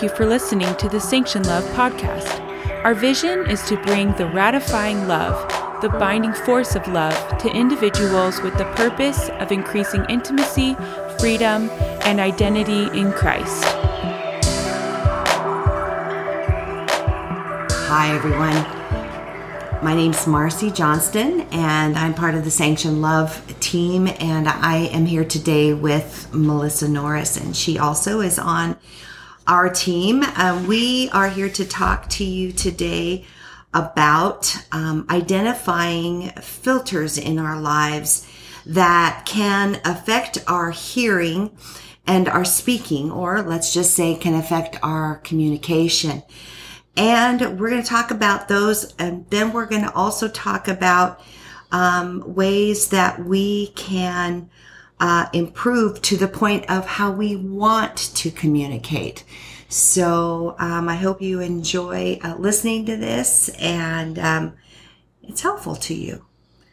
you for listening to the Sanction Love podcast. Our vision is to bring the ratifying love, the binding force of love, to individuals with the purpose of increasing intimacy, freedom, and identity in Christ. Hi, everyone. My name's Marcy Johnston, and I'm part of the Sanction Love team, and I am here today with Melissa Norris, and she also is on our team. We are here to talk to you today about identifying filters in our lives that can affect our hearing and our speaking, or let's just say can affect our communication. And we're going to talk about those, and then we're going to also talk about ways that we can improve to the point of how we want to communicate. So I hope you enjoy listening to this, and it's helpful to you.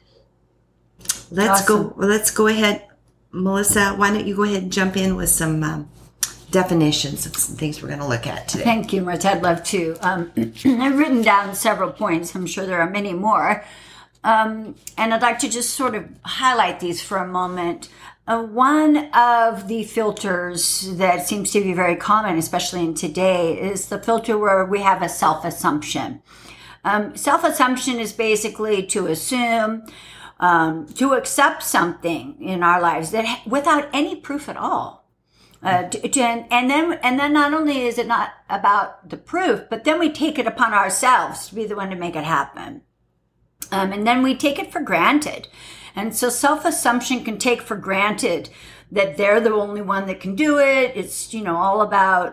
Let's go ahead, Melissa. Why don't you go ahead and jump in with some definitions of some things we're going to look at today. Thank you, Martha. I'd love to. I've written down several points. I'm sure there are many more. And I'd like to just sort of highlight these for a moment. One of the filters that seems to be very common, especially in today, is the filter where we have a self-assumption. Self-assumption is basically to assume, to accept something in our lives that without any proof at all. And then not only is it not about the proof, but then we take it upon ourselves to be the one to make it happen. And then we take it for granted. And so self-assumption can take for granted that they're the only one that can do it. It's, all about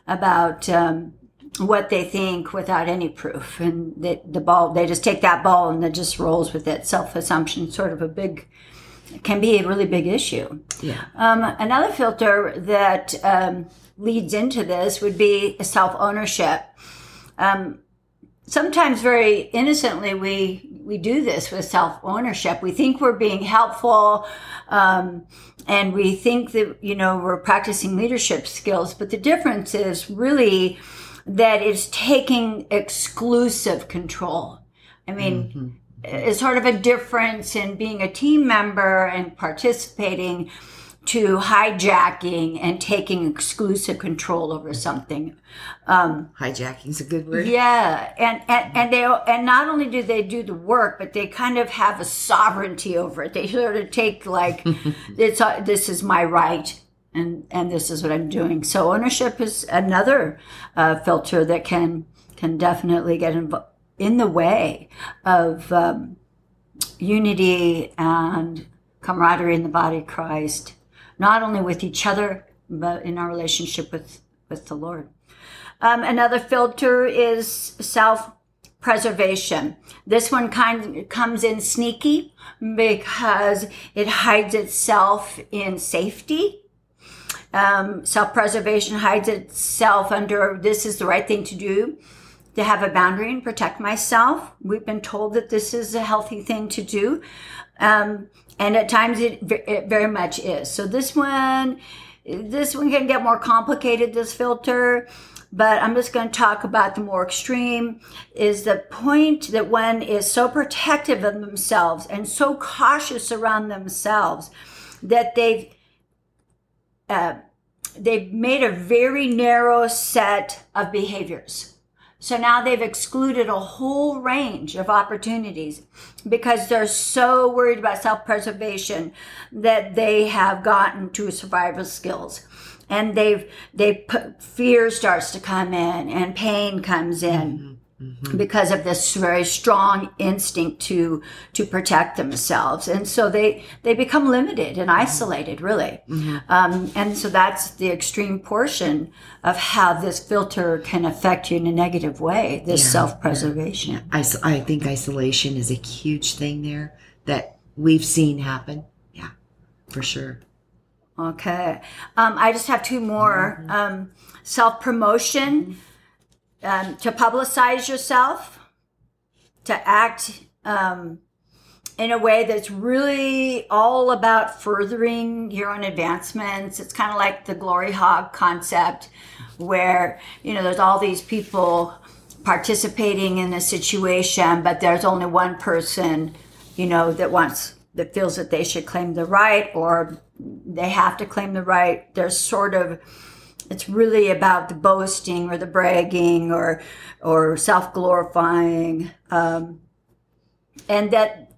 what they think without any proof. And they just take that ball and it just rolls with it. Self-assumption can be a really big issue. Yeah. Another filter that leads into this would be self-ownership. Sometimes very innocently we do this with self-ownership. We think we're being helpful, and we think that, we're practicing leadership skills. But the difference is really that it's taking exclusive control. I mean, It's sort of a difference in being a team member and participating to hijacking and taking exclusive control over something. Hijacking is a good word. Yeah, and not only do they do the work, but they kind of have a sovereignty over it. They sort of take this is my right, and this is what I'm doing. So ownership is another filter that can definitely get in the way of unity and camaraderie in the body of Christ, not only with each other, but in our relationship with the Lord. Another filter is self-preservation. This one comes in sneaky because it hides itself in safety. Self-preservation hides itself under, this is the right thing to do, to have a boundary and protect myself. We've been told that this is a healthy thing to do. And at times it very much is. So this one can get more complicated, this filter, but I'm just going to talk about the more extreme is the point that one is so protective of themselves and so cautious around themselves that they've made a very narrow set of behaviors. So now they've excluded a whole range of opportunities because they're so worried about self-preservation that they have gotten to survival skills. And fear starts to come in and pain comes in because of this very strong instinct to protect themselves. And so they become limited and isolated, really. And so that's the extreme portion of how this filter can affect you in a negative way, this self-preservation. Yeah. I think isolation is a huge thing there that we've seen happen. Yeah, for sure. Okay. I just have two more. Self-promotion. To publicize yourself, to act in a way that's really all about furthering your own advancements. It's kind of like the glory hog concept, where, there's all these people participating in a situation, but there's only one person, that feels that they should claim the right, or they have to claim the right. It's really about the boasting or the bragging or self-glorifying. And that,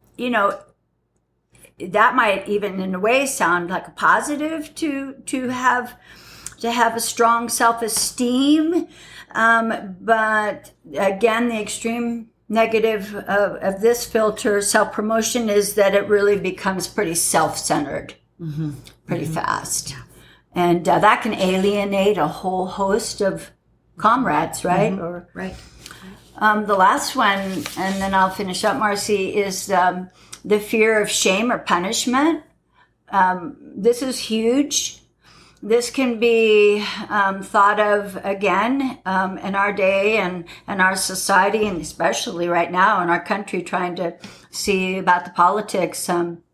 that might even in a way sound like a positive to have a strong self-esteem. But again, the extreme negative of this filter, self-promotion, is that it really becomes pretty self-centered pretty fast. Yeah. And that can alienate a whole host of comrades, right? Right. The last one, and then I'll finish up, Marcy, is the fear of shame or punishment. This is huge. This can be thought of, again, in our day and our society, and especially right now in our country, trying to see about the politics.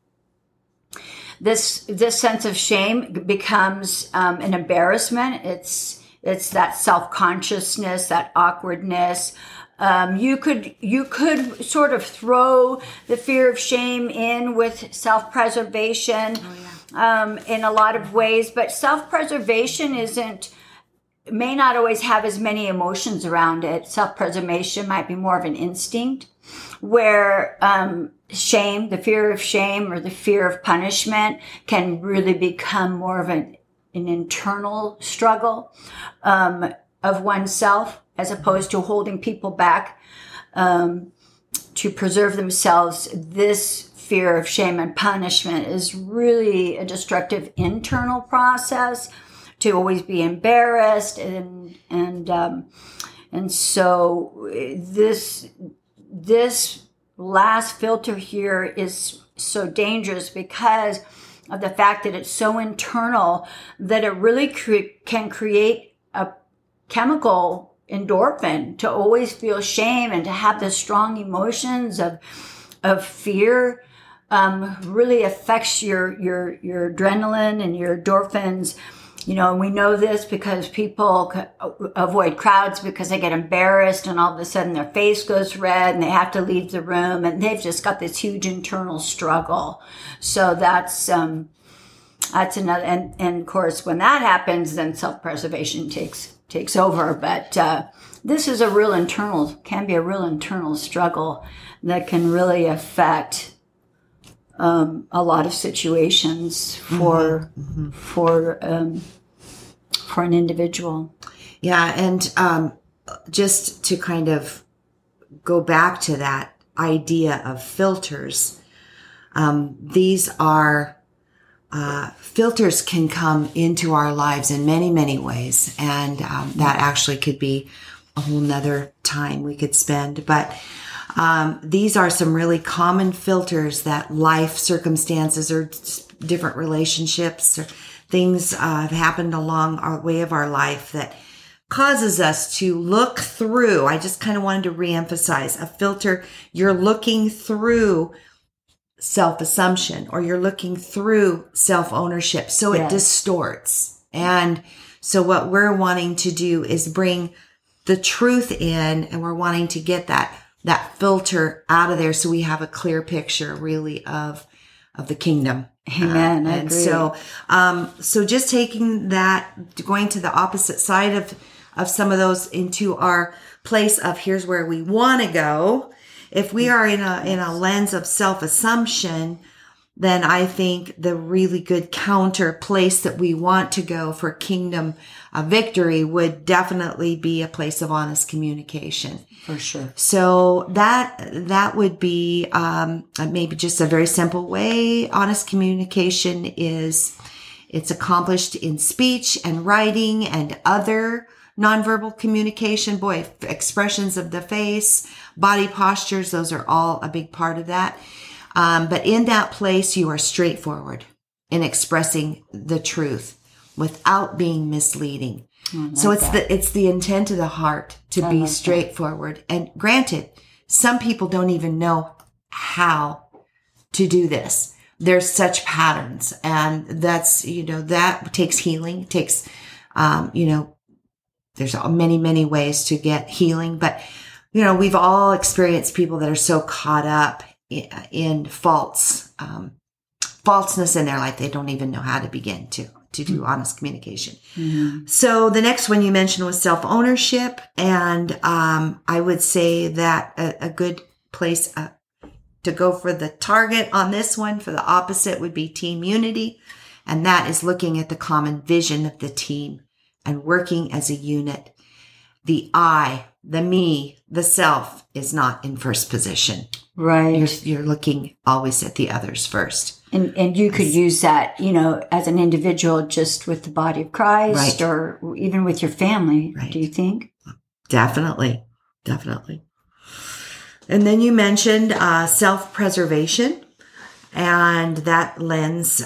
This sense of shame becomes an embarrassment. It's that self-consciousness, that awkwardness. You could sort of throw the fear of shame in with self-preservation. In a lot of ways, but self-preservation may not always have as many emotions around it. Self-preservation might be more of an instinct, where shame, the fear of shame or the fear of punishment, can really become more of an internal struggle of oneself, as opposed to holding people back to preserve themselves. This fear of shame and punishment is really a destructive internal process, to always be embarrassed, and so this last filter here is so dangerous because of the fact that it's so internal that it really can create a chemical endorphin to always feel shame and to have the strong emotions of fear. Really affects your adrenaline and your endorphins. We know this because people avoid crowds because they get embarrassed, and all of a sudden their face goes red and they have to leave the room, and they've just got this huge internal struggle. So that's another, and of course when that happens, then self-preservation takes over. But this is can be a real internal struggle that can really affect a lot of situations for an individual. Yeah, and just to kind of go back to that idea of filters, these are filters can come into our lives in many, many ways, and that actually could be a whole nother time we could spend, but these are some really common filters that life circumstances or different relationships or things have happened along our way of our life that causes us to look through. I just kind of wanted to reemphasize a filter. You're looking through self-assumption, or you're looking through self-ownership. So it distorts. And so what we're wanting to do is bring the truth in, and we're wanting to get that filter out of there so we have a clear picture really of the kingdom. Amen. I and agree. So just taking that, going to the opposite side of some of those into our place of here's where we want to go. If we are in a lens of self-assumption, then I think the really good counter place that we want to go for kingdom victory would definitely be a place of honest communication. For sure. So that would be maybe just a very simple way. Honest communication it's accomplished in speech and writing and other nonverbal communication. Boy, expressions of the face, body postures, those are all a big part of that. But in that place, you are straightforward in expressing the truth without being misleading. So it's the intent of the heart to be straightforward. And granted, some people don't even know how to do this. There's such patterns, and that's, that takes healing, takes, there's many, many ways to get healing, but we've all experienced people that are so caught up in falseness in their life, they don't even know how to begin to do honest communication. Mm-hmm. So the next one you mentioned was self-ownership. And I would say that a good place to go for the target on this one, for the opposite, would be team unity. And that is looking at the common vision of the team and working as a unit. The I, the me, the self is not in first position. Right. You're looking always at the others first. And you could use that, as an individual, just with the body of Christ, right, or even with your family, right, do you think? Definitely. And then you mentioned self-preservation, and that lens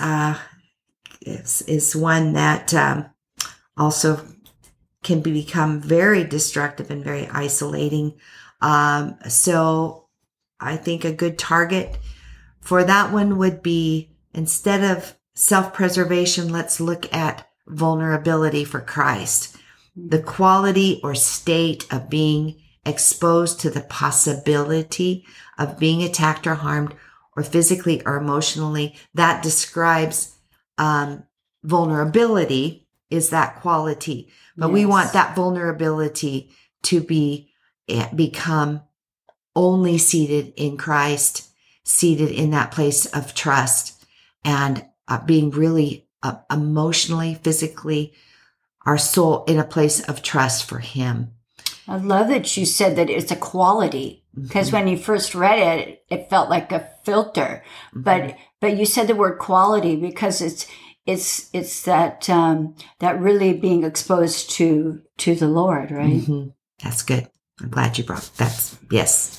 is one that also can become very destructive and very isolating. So I think a good target for that one would be, instead of self-preservation, let's look at vulnerability for Christ. The quality or state of being exposed to the possibility of being attacked or harmed, or physically or emotionally, that describes vulnerability, is that quality. But yes, we want that vulnerability to become only seated in Christ, seated in that place of trust, and being really emotionally, physically, our soul in a place of trust for Him. I love that you said that it's a quality, because mm-hmm, when you first read it, it felt like a filter. Mm-hmm. But you said the word quality because it's that that really being exposed to the Lord, right? Mm-hmm. That's good. I'm glad you brought that. Yes.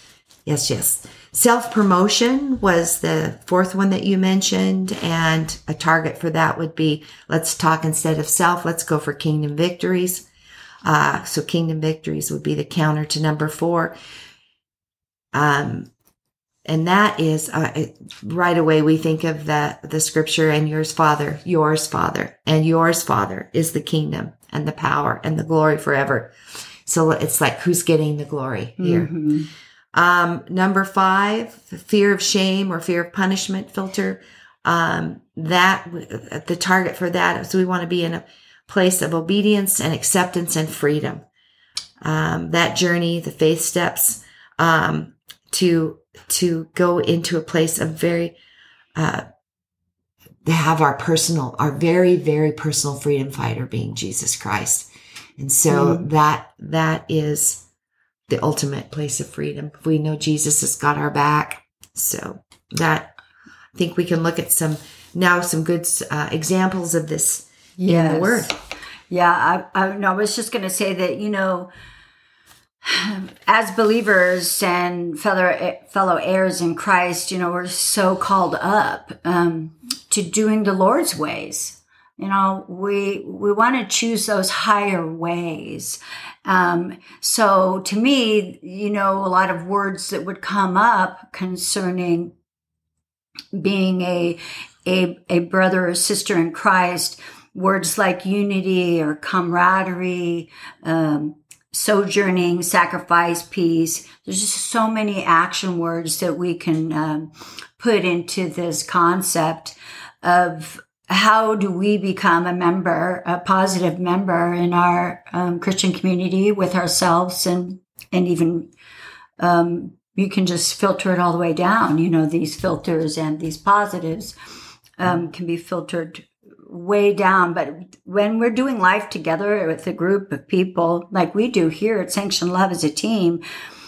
Self-promotion was the fourth one that you mentioned, and a target for that would be, let's talk instead of self, let's go for kingdom victories. So kingdom victories would be the counter to number 4. And that is, right away we think of the scripture, and yours, Father, and yours, Father, is the kingdom and the power and the glory forever. So it's like, who's getting the glory here? Mm-hmm. Number 5, fear of shame or fear of punishment filter. The target for that is, we want to be in a place of obedience and acceptance and freedom. That journey, the faith steps, to go into a place of very, to have our very, very personal freedom fighter being Jesus Christ. And so that is the ultimate place of freedom. We know Jesus has got our back. So that, I think we can look at some good examples of this in the Word. Yeah, I was just going to say that, as believers and fellow heirs in Christ, we're so called up to doing the Lord's ways. We want to choose those higher ways. So to me, a lot of words that would come up concerning being a brother or sister in Christ, words like unity or camaraderie, sojourning, sacrifice, peace. There's just so many action words that we can put into this concept of how do we become a positive member in our Christian community with ourselves, and even you can just filter it all the way down. These filters and these positives can be filtered way down. But when we're doing life together with a group of people like we do here at Sanction Love as a team,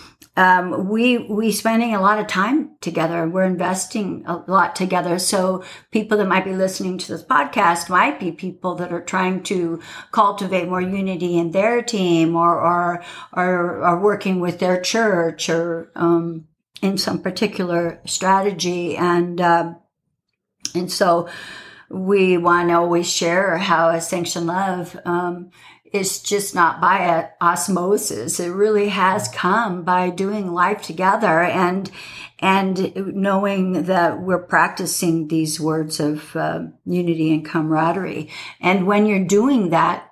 we spending a lot of time together. We're investing a lot together. So people that might be listening to this podcast might be people that are trying to cultivate more unity in their team, or are working with their church, or in some particular strategy. And so we want to always share how a Sanction Love it's just not by osmosis. It really has come by doing life together and knowing that we're practicing these words of unity and camaraderie. And when you're doing that,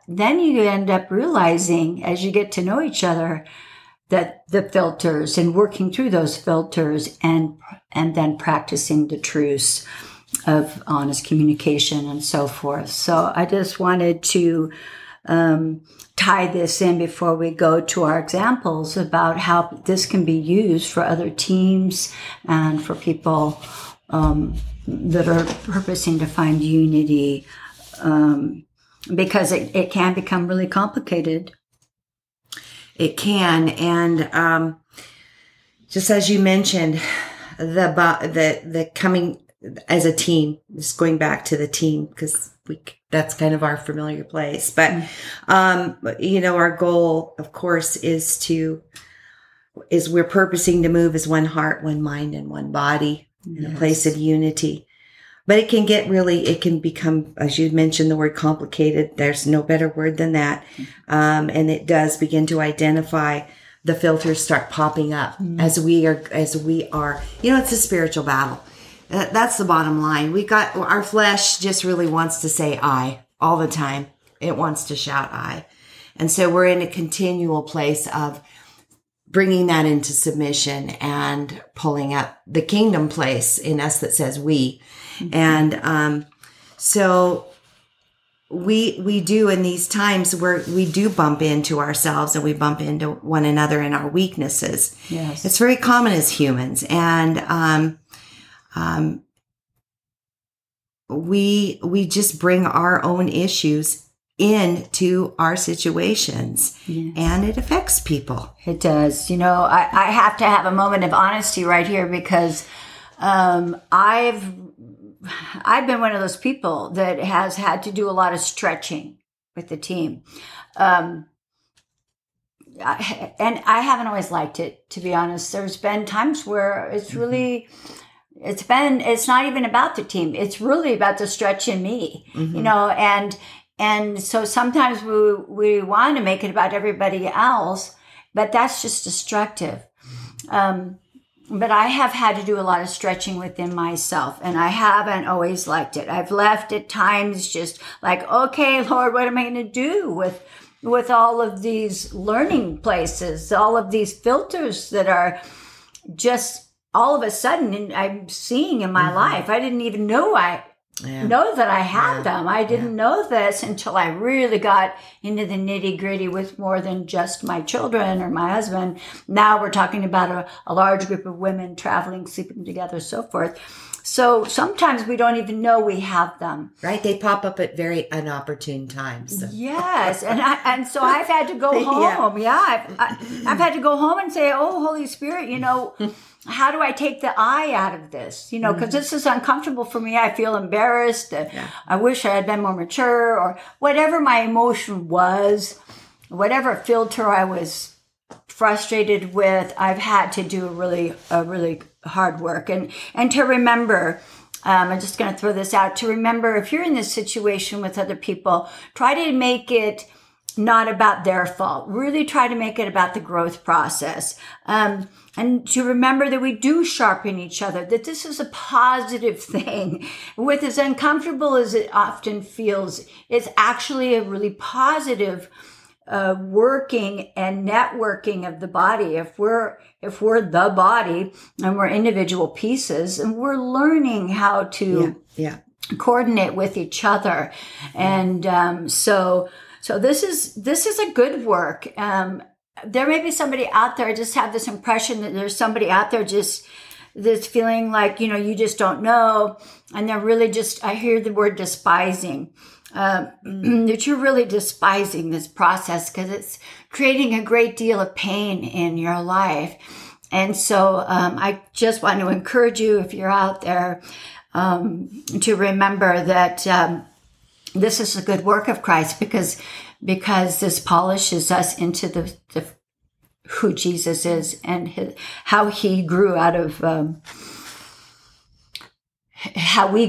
then you end up realizing as you get to know each other that the filters and working through those filters and then practicing the truths of honest communication and so forth. So I just wanted to tie this in before we go to our examples about how this can be used for other teams and for people that are purposing to find unity, because it can become really complicated. It can, and just as you mentioned, the coming as a team, just going back to the team, because that's kind of our familiar place. But our goal, of course, is we're purposing to move as one heart, one mind, and one body in a place of unity. But it can become, as you mentioned, the word complicated. There's no better word than that. And it does begin to identify, the filters start popping up as we are, it's a spiritual battle. That's the bottom line. Our flesh just really wants to say I all the time. It wants to shout I. And so we're in a continual place of bringing that into submission and pulling up the kingdom place in us that says we. And so we do in these times where we do bump into ourselves and we bump into one another in our weaknesses. Yes. It's very common as humans. And we just bring our own issues into our situations, and it affects people. It does. I have to have a moment of honesty right here, because I've been one of those people that has had to do a lot of stretching with the team. And I haven't always liked it, to be honest. There's been times where it's really, it's not even about the team. It's really about the stretch in me, and so sometimes we want to make it about everybody else, but that's just destructive. But I have had to do a lot of stretching within myself, and I haven't always liked it. I've left at times just like, okay, Lord, what am I going to do with all of these learning places, all of these filters that are just all of a sudden I'm seeing in my life? I didn't even know know that I had them. I didn't know this until I really got into the nitty gritty with more than just my children or my husband. Now we're talking about a large group of women traveling, sleeping together, so forth. So sometimes we don't even know we have them. Right? They pop up at very inopportune times. So. Yes. And so I've had to go home. I've had to go home and say, oh, Holy Spirit, how do I take the I out of this? Because this is uncomfortable for me. I feel embarrassed. I wish I had been more mature, or whatever my emotion was, whatever filter I was frustrated with. I've had to do a really hard work and to remember. I'm just going to throw this out, to remember, if you're in this situation with other people, try to make it not about their fault. Really try to make it about the growth process. And to remember that we do sharpen each other, that this is a positive thing. With as uncomfortable as it often feels, it's actually a really positive working and networking of the body. If we're the body and we're individual pieces, and we're learning how to coordinate with each other. And so this is a good work. There may be somebody out there, I just have this impression that there's somebody out there just that's feeling like, you just don't know. And they're really I hear the word despising, that you're really despising this process because it's creating a great deal of pain in your life. And so I just want to encourage you, if you're out there, to remember that this is a good work of Christ, because this polishes us into the who Jesus is and how he grew out of how we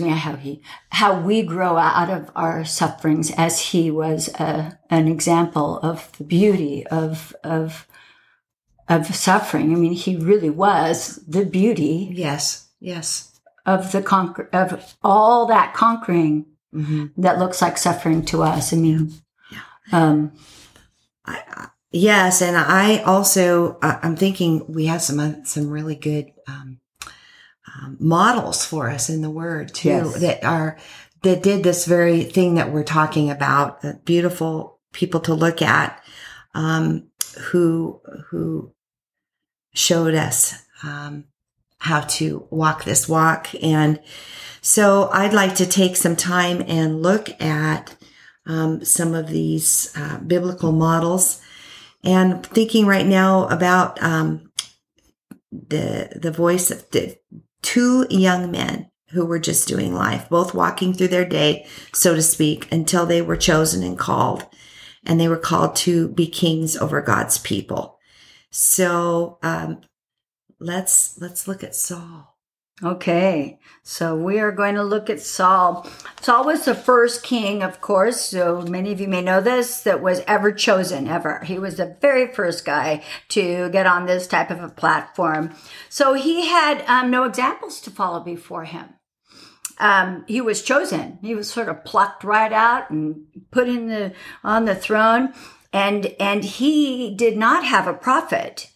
grow out of our sufferings, as he was an example of the beauty of suffering. I mean, he really was the beauty. Yes. Of of all that conquering that looks like suffering to us. I mean, Yes, and I also I'm thinking we have some really good models for us in the Word too, Yes. that did this very thing that we're talking about. Beautiful people to look at, who showed us how to walk this walk. And so I'd like to take some time and look at some of these biblical models. And thinking right now about the voice of the two young men who were just doing life, both walking through their day, so to speak, until they were chosen and called. And they were called to be kings over God's people. So let's look at Saul. Okay, so we are going to look at Saul. Saul was the first king, of course, so many of you may know this, that was ever chosen, ever. He was the very first guy to get on this type of a platform. So he had no examples to follow before him. He was chosen. He was sort of plucked right out and put on the throne. And he did not have a prophet.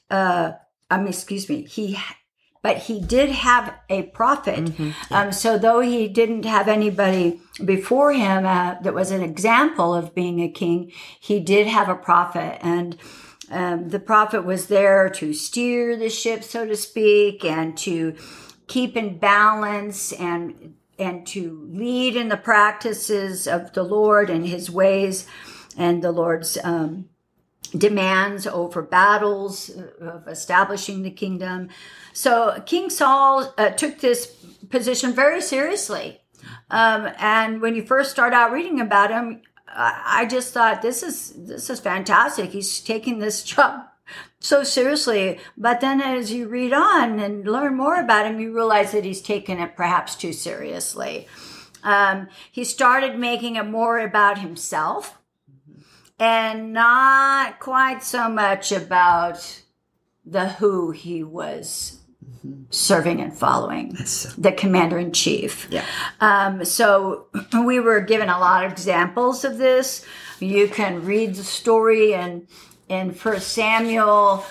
But he did have a prophet. So though he didn't have anybody before him that was an example of being a king, he did have a prophet. And the prophet was there to steer the ship, so to speak, and to keep in balance and to lead in the practices of the Lord and his ways and the Lord's demands over battles of establishing the kingdom. So King Saul took this position very seriously. And when you first start out reading about him, I just thought, this is fantastic. He's taking this job so seriously. But then as you read on and learn more about him, you realize that he's taken it perhaps too seriously. He started making it more about himself and not quite so much about the who he was serving and following, the commander-in-chief. Yeah. So we were given a lot of examples of this. You can read the story in 1 Samuel,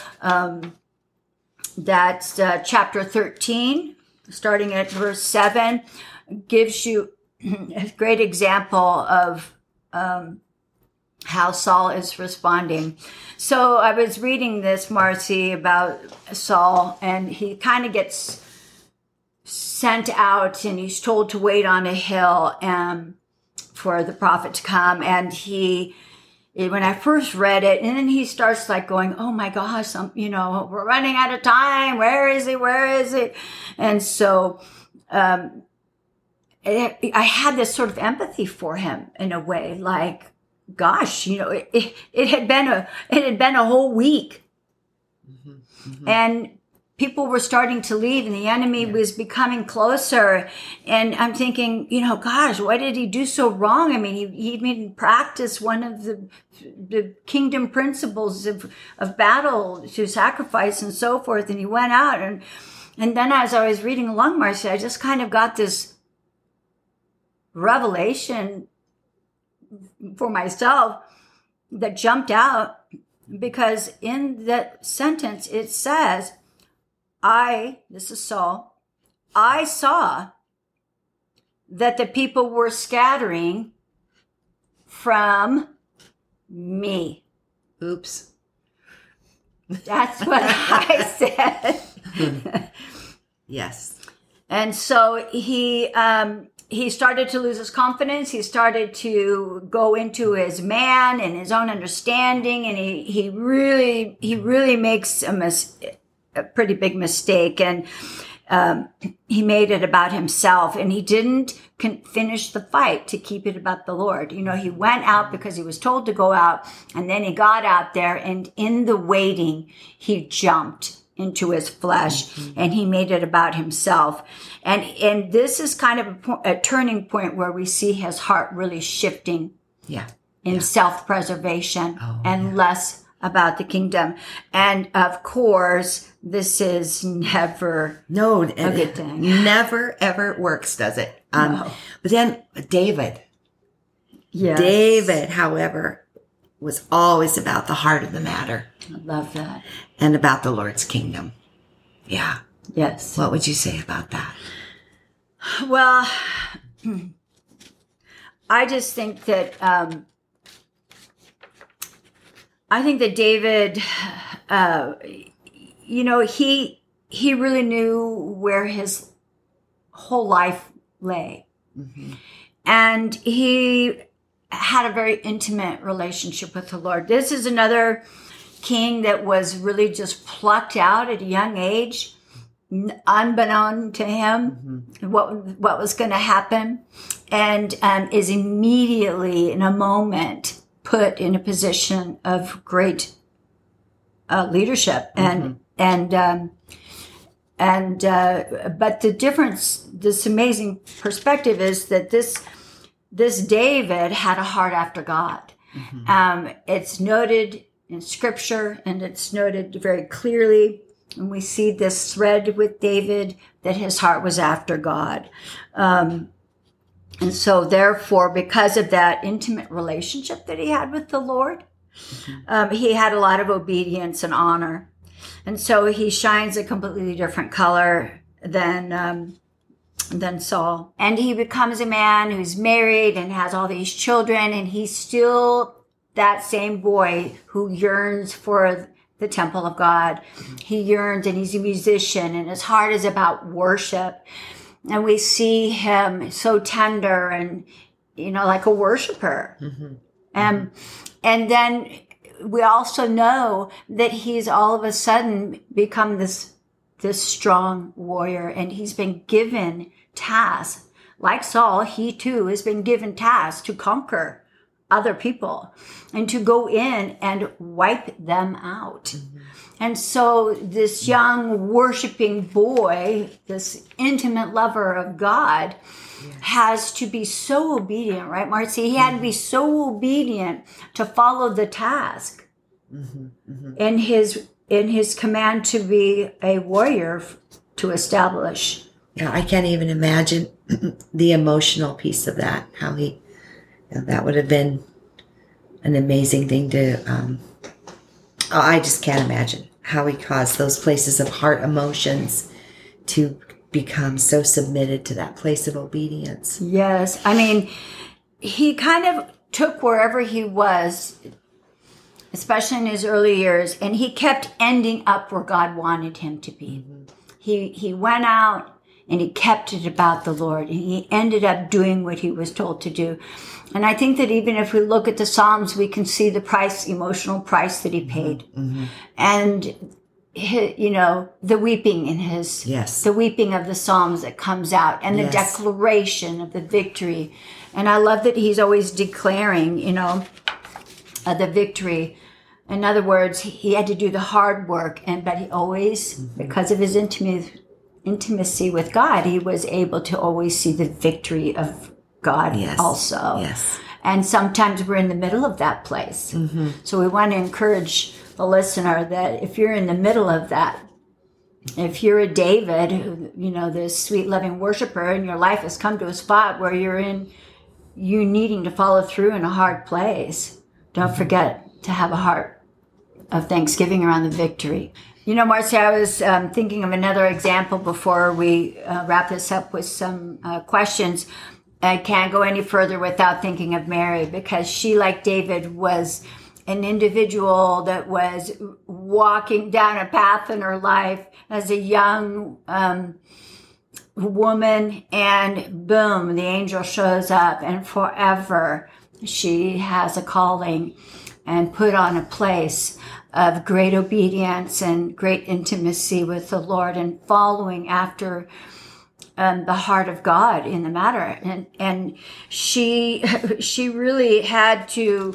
that's chapter 13, starting at verse 7, gives you a great example of how Saul is responding. So I was reading this, Marcy, about Saul, and he kind of gets sent out and he's told to wait on a hill for the prophet to come. And when I first read it, and then he starts like going, oh my gosh, we're running out of time. Where is he? Where is he? And so I had this sort of empathy for him in a way, like, gosh, it had been a whole week, and people were starting to leave, and the enemy was becoming closer. And I'm thinking, gosh, what did he do so wrong? I mean, he didn't practice one of the kingdom principles of battle, to sacrifice and so forth. And he went out, and then as I was reading along, Marcy, I just kind of got this revelation for myself that jumped out, because in that sentence it says, this is Saul, I saw that the people were scattering from me. Oops. That's what I said. Yes. And so he started to lose his confidence. He started to go into his man and his own understanding, and he really makes a pretty big mistake. And he made it about himself, and he didn't finish the fight to keep it about the Lord. He went out because he was told to go out, and then he got out there, and in the waiting, he jumped into his flesh, and he made it about himself. And this is kind of a turning point where we see his heart really shifting in self-preservation and less about the kingdom. And of course, this is never a good thing. Never ever works, does it? No. But then David, however, was always about the heart of the matter. I love that. And about the Lord's kingdom. Yeah. Yes. What would you say about that? Well, I just think that David, he really knew where his whole life lay. Mm-hmm. And he had a very intimate relationship with the Lord. This is another king that was really just plucked out at a young age, unbeknown to him, what was going to happen, and is immediately in a moment put in a position of great leadership. But the difference, this amazing perspective, is that this David had a heart after God. Mm-hmm. It's noted in Scripture, and it's noted very clearly. And we see this thread with David that his heart was after God. And so therefore, because of that intimate relationship that he had with the Lord, he had a lot of obedience and honor. And so he shines a completely different color than Saul. And he becomes a man who's married and has all these children, and he's still that same boy who yearns for the temple of God. He yearns, and he's a musician, and his heart is about worship. And we see him so tender and, like a worshiper. Mm-hmm. And then we also know that he's all of a sudden become this strong warrior, and he's been given tasks. Like Saul, he too has been given tasks to conquer other people and to go in and wipe them out. Mm-hmm. And so this young worshiping boy, this intimate lover of God, has to be so obedient, right, Marcy? He had to be so obedient to follow the task in his command to be a warrior to establish. Yeah, I can't even imagine the emotional piece of that. How that would have been an amazing thing to. I just can't imagine how he caused those places of heart emotions to become so submitted to that place of obedience. Yes. I mean, he kind of took wherever he was, especially in his early years, and he kept ending up where God wanted him to be. Mm-hmm. He went out and he kept it about the Lord, and he ended up doing what he was told to do. And I think that even if we look at the Psalms, we can see the emotional price that he paid. Mm-hmm. And, the weeping in the weeping of the Psalms that comes out, and the declaration of the victory. And I love that he's always declaring, the victory. In other words, he had to do the hard work, but he always, because of his intimacy with God, he was able to always see the victory of God also. Yes. And sometimes we're in the middle of that place. Mm-hmm. So we want to encourage the listener that if you're in the middle of that, if you're a David, who, this sweet, loving worshiper, and your life has come to a spot where you needing to follow through in a hard place, don't forget to have a heart of thanksgiving around the victory. Marcy, I was thinking of another example before we wrap this up with some questions. I can't go any further without thinking of Mary, because she, like David, was an individual that was walking down a path in her life as a young woman, and boom, the angel shows up, and forever she has a calling and put on a place of great obedience and great intimacy with the Lord, and following after the heart of God in the matter. And she really had to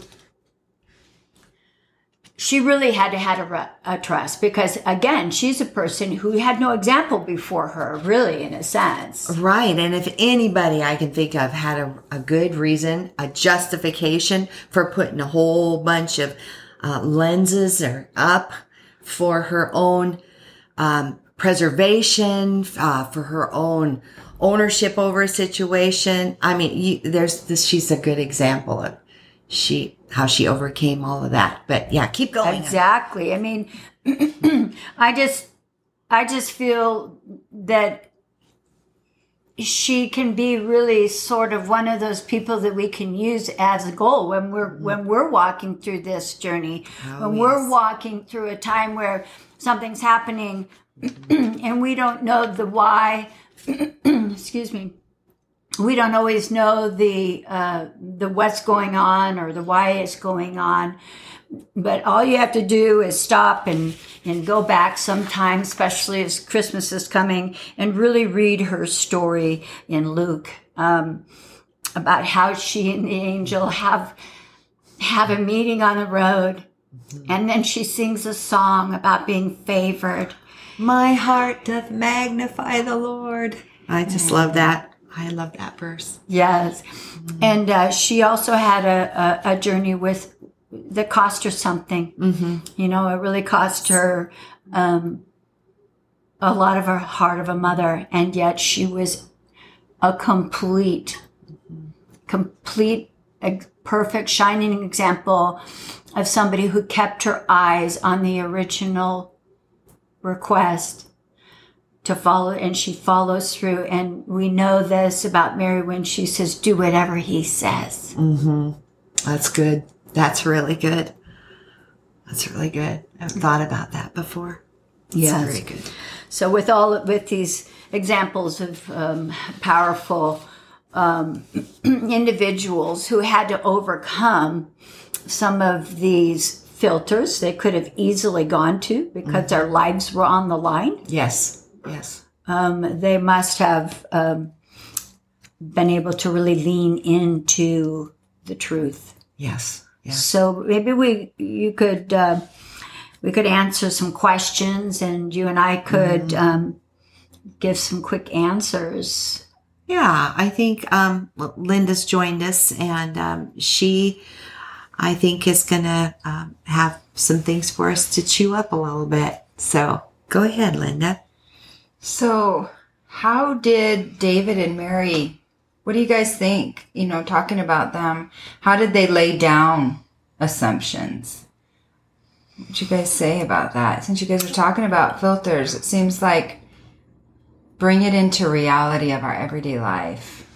have a trust, because again, she's a person who had no example before her, really, in a sense. Right. And if anybody I can think of had a good reason, a justification for putting a whole bunch of lenses up for her own preservation, for her own ownership over a situation. I mean, she's a good example of, how she overcame all of that. But yeah, keep going. Exactly. I mean, I just feel that she can be really sort of one of those people that we can use as a goal when we're walking through this journey, we're walking through a time where something's happening and we don't know the why. Excuse me. We don't always know the what's going on or the why it's going on. But all you have to do is stop and go back sometime, especially as Christmas is coming, and really read her story in Luke about how she and the angel have a meeting on the road. And then she sings a song about being favored. My heart doth magnify the Lord. I just love that. I love that verse. Yes. And she also had a journey that cost her something. You know, it really cost her a lot of her heart of a mother, and yet she was a complete, perfect, shining example of somebody who kept her eyes on the original request to follow, and she follows through. And we know this about Mary when she says, do whatever he says. That's good. That's really good. That's really good. I haven't thought about that before. Yes. Very good. So with these examples of powerful individuals who had to overcome some of these filters they could have easily gone to because their lives were on the line. Yes. They must have been able to really lean into the truth. Yes. So maybe we could answer some questions, and you and I could give some quick answers. Yeah, I think Linda's joined us, and she, I think, is going to have some things for us to chew up a little bit. So go ahead, Linda. So how did David and Mary, what do you guys think? You know, talking about them, how did they lay down assumptions? What did you guys say about that? Since you guys are talking about filters, it seems like bring it into reality of our everyday life.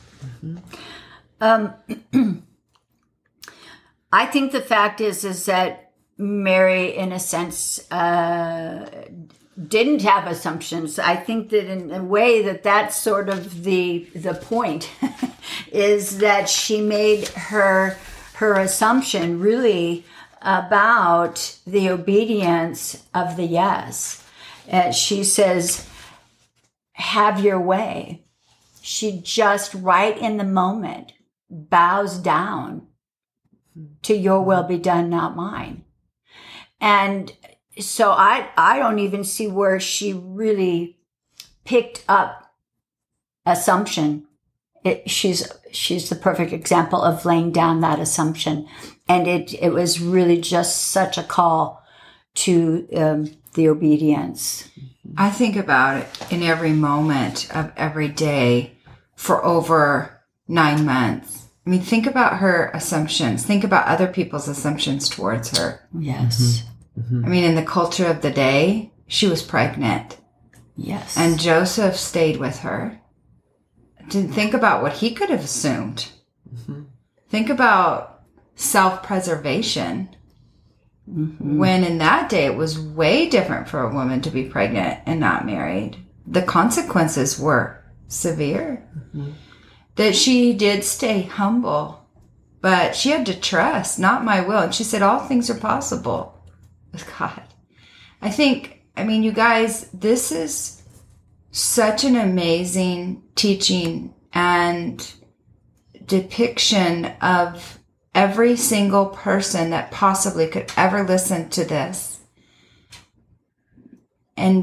I think the fact is that Mary, in a sense, didn't have assumptions. I think that in a way that's sort of the point is that she made her assumption really about the obedience of the yes. She says, have your way. She just right in the moment bows down to your will be done, not mine. And so I don't even see where she really picked up assumption. She's the perfect example of laying down that assumption. And it was really just such a call to the obedience. I think about it in every moment of every day for over 9 months. I mean, think about her assumptions. Think about other people's assumptions towards her. Yes. I mean, in the culture of the day, she was pregnant. Yes. And Joseph stayed with her. Didn't think about what he could have assumed. Think about self-preservation. When in that day, it was way different for a woman to be pregnant and not married. The consequences were severe. That she did stay humble, but she had to trust, not my will. And she said, all things are possible with God. I mean, you guys, this is such an amazing teaching and depiction of every single person that possibly could ever listen to this and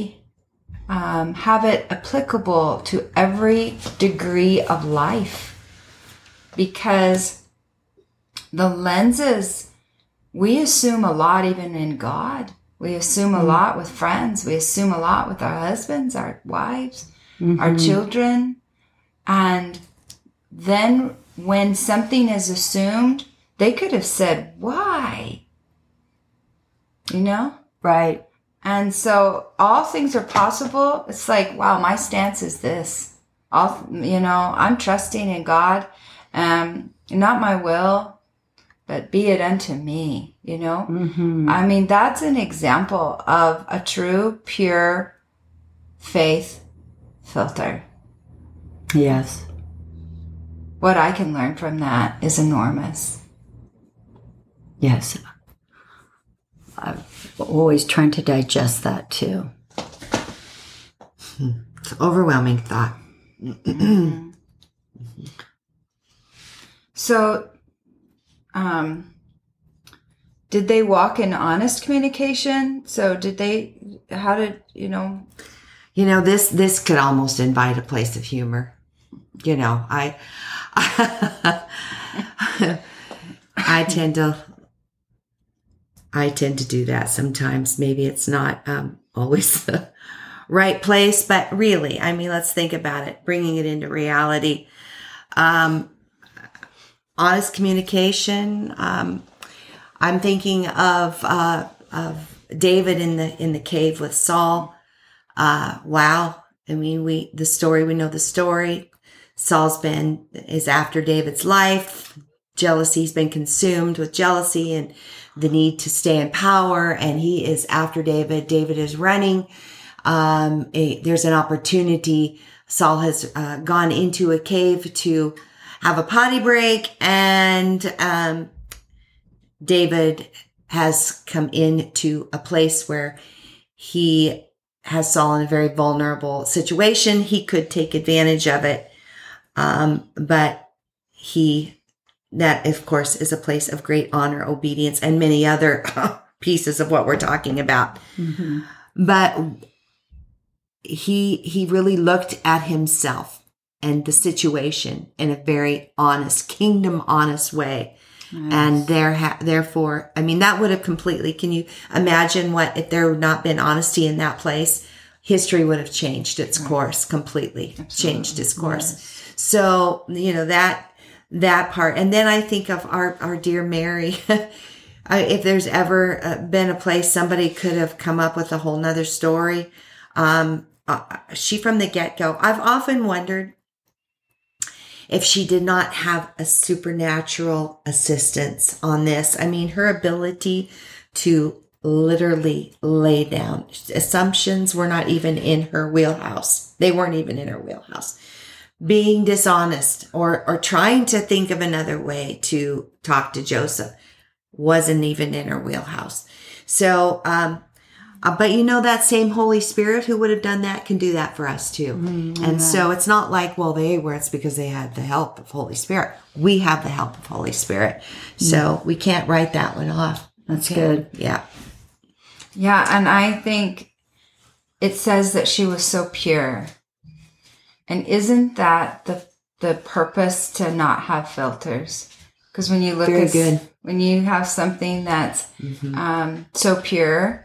have it applicable to every degree of life. Because the lenses, we assume a lot even in God. We assume a lot with friends. We assume a lot with our husbands, our wives, our children. And then when something is assumed, they could have said, why? You know? Right. And so all things are possible. It's like, wow, my stance is this. I'm trusting in God. Not my will, but be it unto me, you know? Mm-hmm. I mean, that's an example of a true, pure faith filter. Yes. What I can learn from that is enormous. Yes. I'm always trying to digest that too. It's an overwhelming thought. So, did they walk in honest communication? So This could almost invite a place of humor. I tend to do that sometimes. Maybe it's not always the right place, but really, I mean, let's think about it, bringing it into reality. Honest communication. I'm thinking of David in the cave with Saul. Wow. I mean, we know the story. Saul's is after David's life. Jealousy's been consumed with jealousy and the need to stay in power. And he is after David. David is running. There's an opportunity. Saul has gone into a cave to have a potty break, and David has come into a place where he has Saul in a very vulnerable situation. He could take advantage of it. But that of course is a place of great honor, obedience, and many other pieces of what we're talking about. Mm-hmm. But he really looked at himself and the situation in a very honest, kingdom honest way. Nice. And therefore, I mean, that would have completely, can you imagine if there had not been honesty in that place? History would have changed its course completely. Absolutely. Changed its course. Yes. So, that part. And then I think of our dear Mary. If there's ever been a place somebody could have come up with a whole nother story, she from the get-go, I've often wondered if she did not have a supernatural assistance on this. I mean, her ability to literally lay down assumptions were not even in her wheelhouse. They weren't even in her wheelhouse. Being dishonest or trying to think of another way to talk to Joseph wasn't even in her wheelhouse. So, but that same Holy Spirit who would have done that can do that for us too. Mm-hmm. And so it's not like, it's because they had the help of Holy Spirit. We have the help of Holy Spirit. So we can't write that one off. That's good. Yeah. Yeah. And I think it says that she was so pure. And isn't that the purpose to not have filters? Because when you look when you have something that's so pure,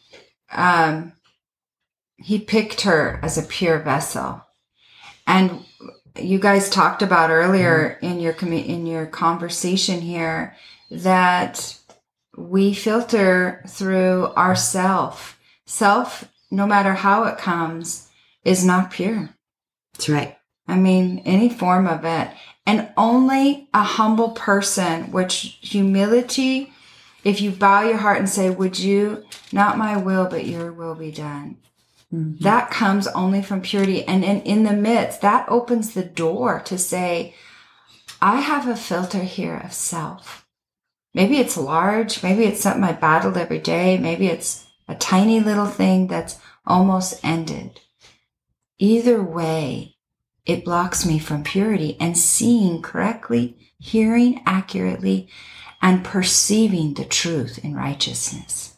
he picked her as a pure vessel. And you guys talked about earlier in your conversation here that we filter through ourself. Self, no matter how it comes, is not pure. That's right. I mean, any form of it. And only a humble person, which humility, if you bow your heart and say, would you, not my will, but your will be done. Mm-hmm. That comes only from purity. And in the midst, that opens the door to say, I have a filter here of self. Maybe it's large. Maybe it's something I battled every day. Maybe it's a tiny little thing that's almost ended. Either way, it blocks me from purity and seeing correctly, hearing accurately, and perceiving the truth in righteousness.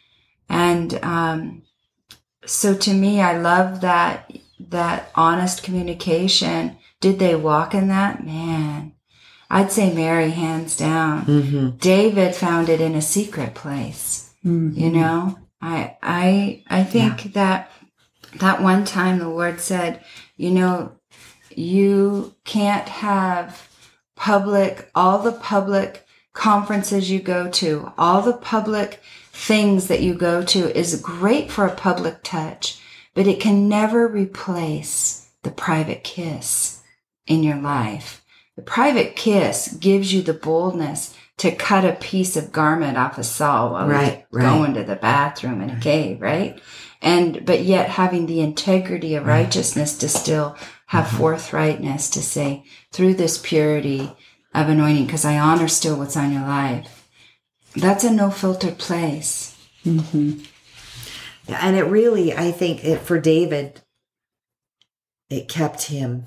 And so to me, I love that honest communication. Did they walk in that? Man, I'd say Mary, hands down. Mm-hmm. David found it in a secret place. Mm-hmm. I think that one time the Lord said, you can't have all the public conferences you go to, all the public things that you go to is great for a public touch, but it can never replace the private kiss in your life. The private kiss gives you the boldness to cut a piece of garment off of Saul while he's going to the bathroom in a cave, right? But yet having the integrity of righteousness to still have forthrightness to say, through this purity of anointing, because I honor still what's on your life. That's a no-filtered place. Mm-hmm. Yeah, and it really, I think, for David, it kept him,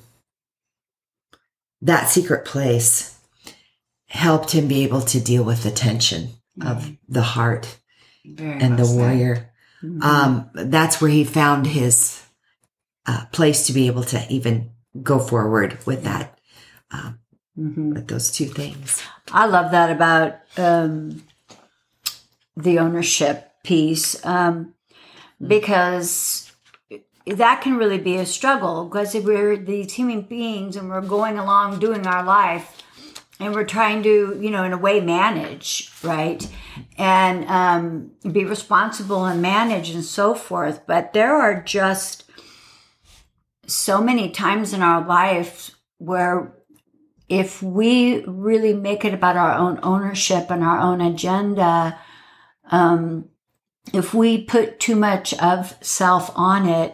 that secret place helped him be able to deal with the tension of the heart and the warrior. Mm-hmm. That's where he found his place to be able to even go forward with that, with those two things. I love that about the ownership piece, because that can really be a struggle, because if we're these human beings and we're going along doing our life and we're trying to, in a way manage, right? And be responsible and manage and so forth. But there are just so many times in our life where if we really make it about our own ownership and our own agenda, if we put too much of self on it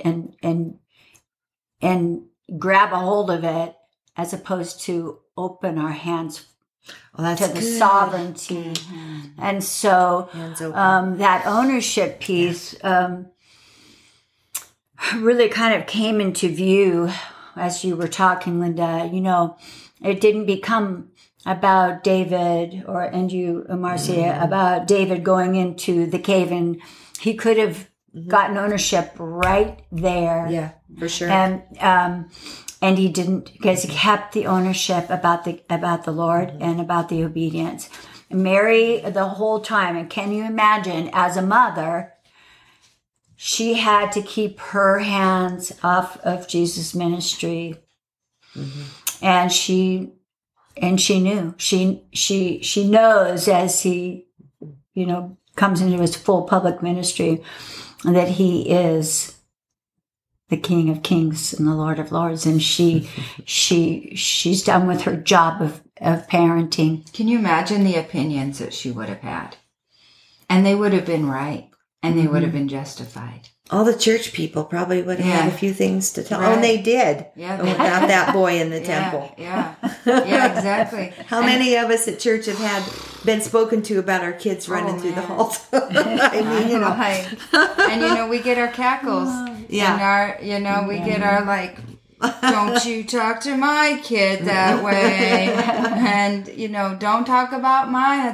and grab a hold of it, as opposed to open our hands to the sovereignty. Mm-hmm. And so that ownership piece really kind of came into view as you were talking, Linda. It didn't become about David and you, Marcia, about David going into the cave, and he could have gotten ownership right there. Yeah, for sure. And he didn't, because he kept the ownership about the Lord and about the obedience. Mary, the whole time, and can you imagine, as a mother, she had to keep her hands off of Jesus' ministry, and she knew. She knows as he, comes into his full public ministry that he is the King of Kings and the Lord of Lords, and she's done with her job of parenting. Can you imagine the opinions that she would have had? And they would have been right, and they would have been justified. All the church people probably would have had a few things to tell. Right. Oh, and they did. Yeah, without that boy in the temple. Yeah, exactly. How many of us at church have been spoken to about our kids running through the halls? I mean, and we get our cackles. And we get our don't you talk to my kid that way, and don't talk about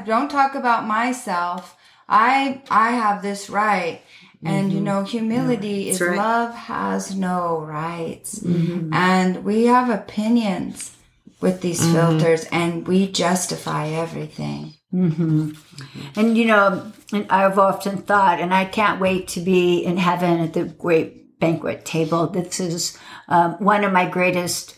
myself. I have this right. And, humility is right. Love has no rights. And we have opinions with these filters, and we justify everything. And, and I've often thought, and I can't wait to be in heaven at the great banquet table. This is one of my greatest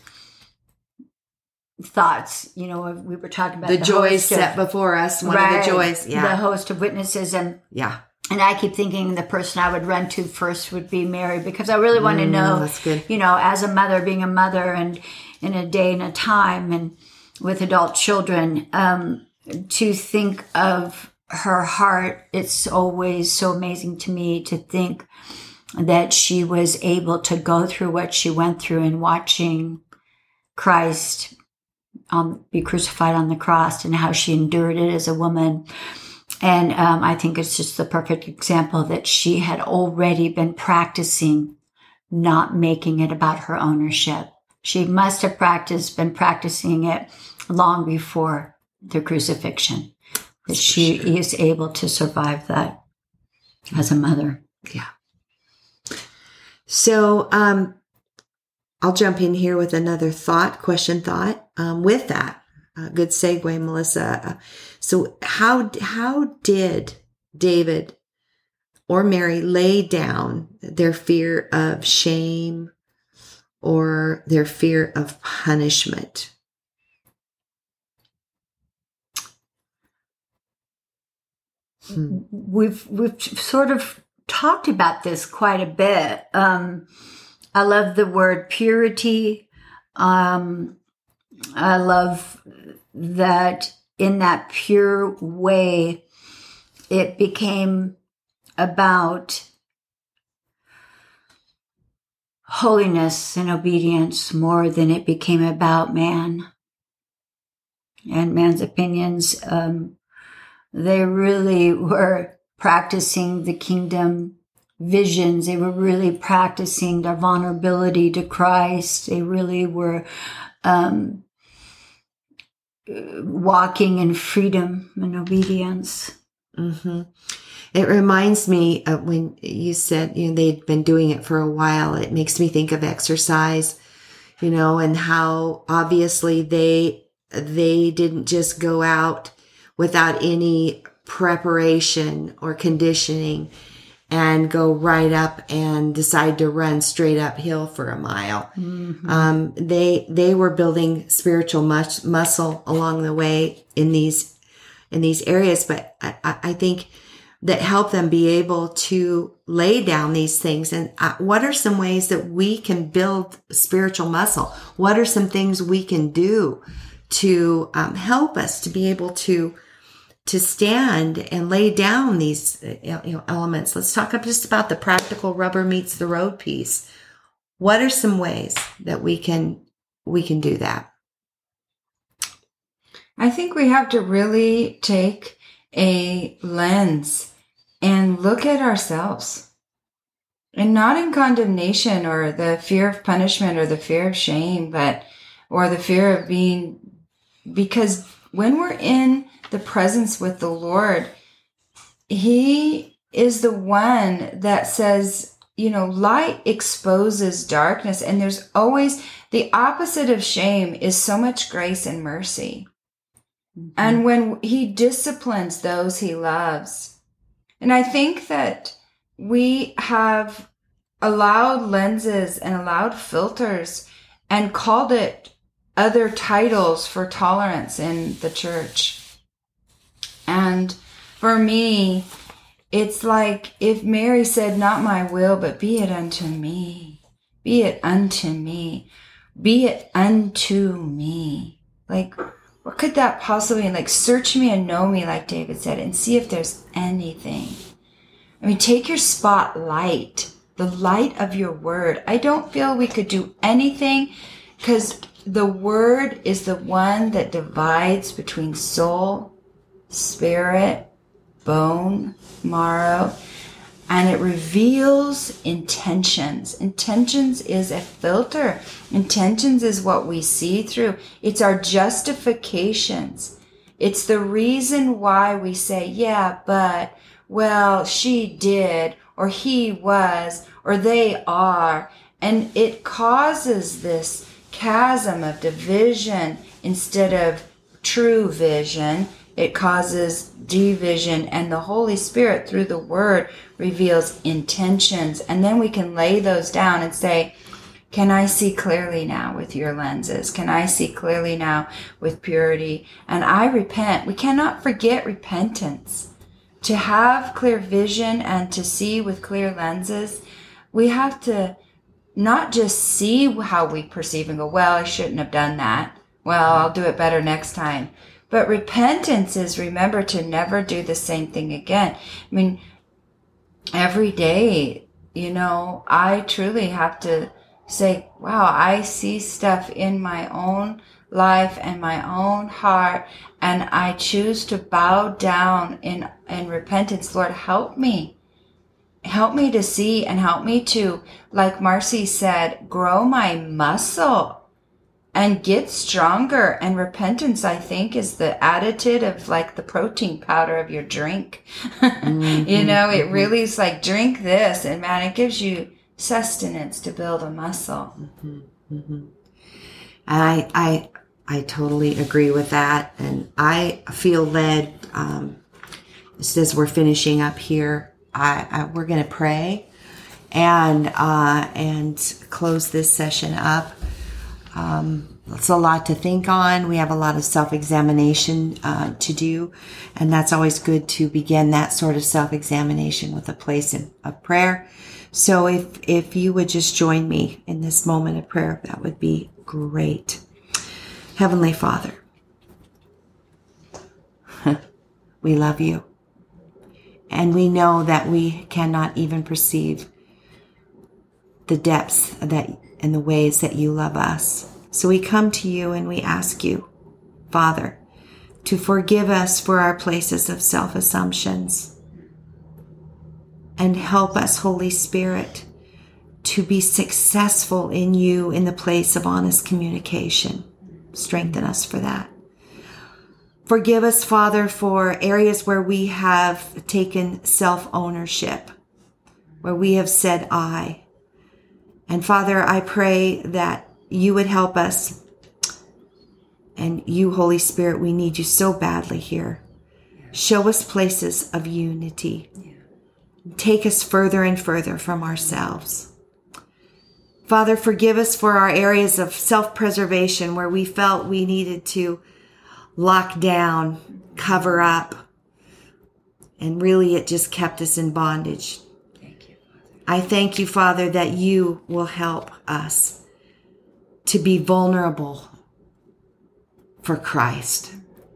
thoughts. We were talking about the joys set before us, one of the joys. Yeah. The host of witnesses. And I keep thinking the person I would run to first would be Mary, because I really want to know, as a mother, being a mother and in a day and a time and with adult children, to think of her heart. It's always so amazing to me to think that she was able to go through what she went through in watching Christ be crucified on the cross, and how she endured it as a woman. And I think it's just the perfect example that she had already been practicing not making it about her ownership. She must have been practicing it long before the crucifixion. That she is able to survive that as a mother. Yeah. So I'll jump in here with another question thought with that. Good segue, Melissa. So how did David or Mary lay down their fear of shame or their fear of punishment? we've sort of talked about this quite a bit. I love the word purity. I love that in that pure way, it became about holiness and obedience more than it became about man and man's opinions. They really were practicing the kingdom visions. They were really practicing their vulnerability to Christ. They really were walking in freedom and obedience. Mm-hmm. It reminds me of when you said, they'd been doing it for a while. It makes me think of exercise, and how obviously they didn't just go out without any preparation or conditioning and go right up and decide to run straight uphill for a mile. Mm-hmm. They were building spiritual muscle along the way in these areas, but I think that help them be able to lay down these things. And what are some ways that we can build spiritual muscle? What are some things we can do to help us to be able to stand and lay down these elements? Let's talk just about the practical rubber meets the road piece. What are some ways that we can do that? I think we have to really take a lens and look at ourselves, and not in condemnation or the fear of punishment or the fear of shame, or the fear of being, because when we're in the presence with the Lord, He is the one that says, light exposes darkness, and there's always the opposite of shame is so much grace and mercy. Mm-hmm. And when He disciplines those He loves. And I think that we have allowed lenses and allowed filters and called it other titles for tolerance in the church. And for me, it's like if Mary said, not my will, but be it unto me. Be it unto me. Be it unto me. Like, what could that possibly mean? Like, search me and know me, like David said, and see if there's anything. I mean, take your spotlight, the light of your word. I don't feel we could do anything, because the word is the one that divides between soul, spirit, bone, marrow, and it reveals intentions. Intentions is a filter. Intentions is what we see through. It's our justifications. It's the reason why we say, yeah, but, well, she did, or he was, or they are. And it causes this chasm of division instead of true vision. It causes division, and the Holy Spirit through the Word reveals intentions. And then we can lay those down and say, can I see clearly now with your lenses? Can I see clearly now with purity? And I repent. We cannot forget repentance. To have clear vision and to see with clear lenses, we have to not just see how we perceive and go, well, I shouldn't have done that. Well, I'll do it better next time. But repentance is, remember, to never do the same thing again. I mean, every day, I truly have to say, wow, I see stuff in my own life and my own heart, and I choose to bow down in repentance. Lord, help me. Help me to see, and help me to, like Marcy said, grow my muscle and get stronger. And repentance, I think, is the additive of like the protein powder of your drink. Mm-hmm. It really is like, drink this, and man, it gives you sustenance to build a muscle. Mm-hmm. Mm-hmm. I totally agree with that. And I feel led, just as we're finishing up here, we're going to pray and close this session up. It's a lot to think on. We have a lot of self-examination to do. And that's always good to begin that sort of self-examination with a place of prayer. So if you would just join me in this moment of prayer, that would be great. Heavenly Father, we love you. And we know that we cannot even perceive the depths that and the ways that you love us. So we come to you and we ask you, Father, to forgive us for our places of self-assumptions. And help us, Holy Spirit, to be successful in you in the place of honest communication. Strengthen us for that. Forgive us, Father, for areas where we have taken self-ownership, where we have said I. And Father, I pray that you would help us. And you, Holy Spirit, we need you so badly here. Show us places of unity. Take us further and further from ourselves. Father, forgive us for our areas of self-preservation where we felt we needed to lock down, cover up, and really it just kept us in bondage. I thank you, Father, that you will help us to be vulnerable for Christ.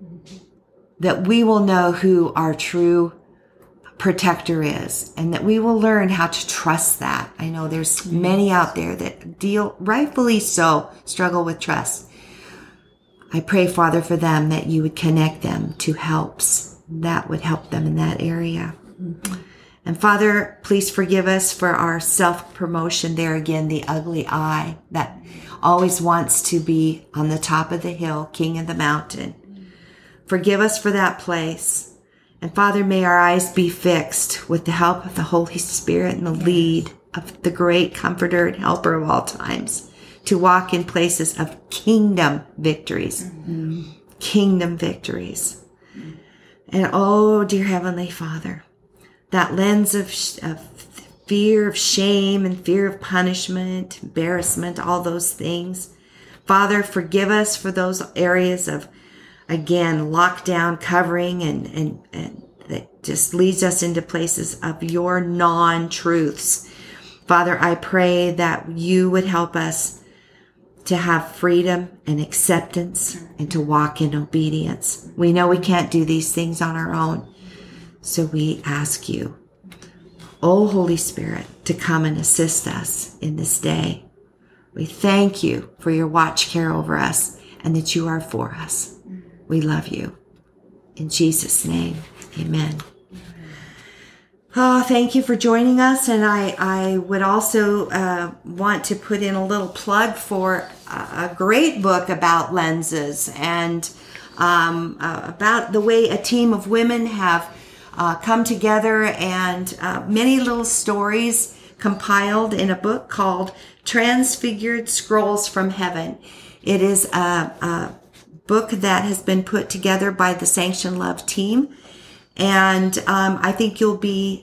That we will know who our true protector is, and that we will learn how to trust that. I know there's many out there that rightfully so, struggle with trust. I pray, Father, for them that you would connect them to helps that would help them in that area. Mm-hmm. And Father, please forgive us for our self-promotion there again, the ugly eye that always wants to be on the top of the hill, king of the mountain. Forgive us for that place. And Father, may our eyes be fixed with the help of the Holy Spirit and the lead of the great comforter and helper of all times to walk in places of kingdom victories. Mm-hmm. Kingdom victories. And oh, dear Heavenly Father, that lens of fear of shame and fear of punishment, embarrassment, all those things. Father, forgive us for those areas of, again, lockdown, covering, and that just leads us into places of your non-truths. Father, I pray that you would help us to have freedom and acceptance and to walk in obedience. We know we can't do these things on our own. So we ask you, oh Holy Spirit, to come and assist us in this day. We thank you for your watch care over us and that you are for us. We love you. In Jesus' name, amen. Oh, thank you for joining us. And I would also want to put in a little plug for a great book about lenses and about the way a team of women have come together and many little stories compiled in a book called Transfigured Scrolls from Heaven. It is a book that has been put together by the Sanctioned Love team. And I think you'll be,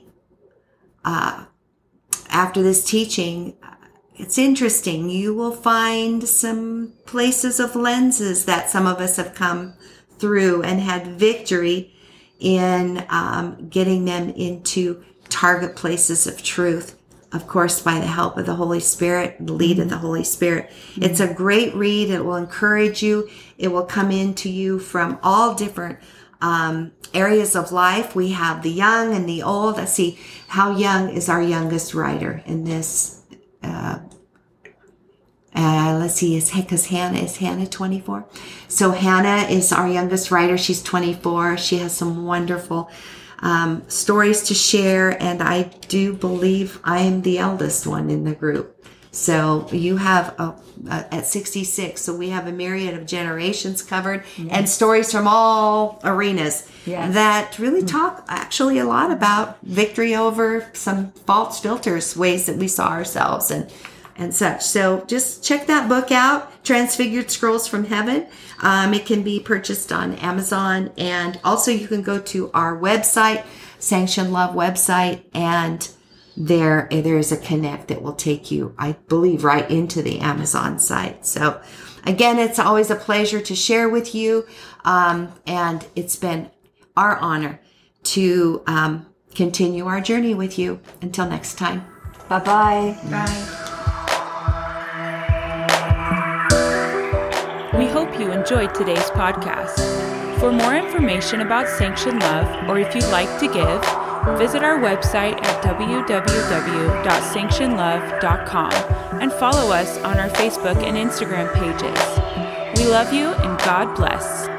after this teaching, it's interesting. You will find some places of lenses that some of us have come through and had victory in getting them into target places of truth, of course, by the help of the Holy Spirit, the lead of the Holy Spirit. Mm-hmm. It's a great read. It will encourage you. It will come into you from all different areas of life. We have the young and the old. Let's see, how young is our youngest writer in this? Let's see, because is Hannah 24? So Hannah is our youngest writer. She's 24. She has some wonderful stories to share, and I do believe I am the eldest one in the group. So you have at 66, so we have a myriad of generations covered, yes, and stories from all arenas, yes, that really talk actually a lot about victory over some false filters, ways that we saw ourselves and such. So just check that book out, Transfigured Scrolls from Heaven. It can be purchased on Amazon, and also you can go to our website, Sanctioned Love website, and there is a connect that will take you, I believe, right into the Amazon site. So Again, it's always a pleasure to share with you. And it's been our honor to continue our journey with you. Until next time. Bye-bye. Bye. We hope you enjoyed today's podcast. For more information about Sanction Love, or if you'd like to give, visit our website at www.sanctionlove.com and follow us on our Facebook and Instagram pages. We love you and God bless.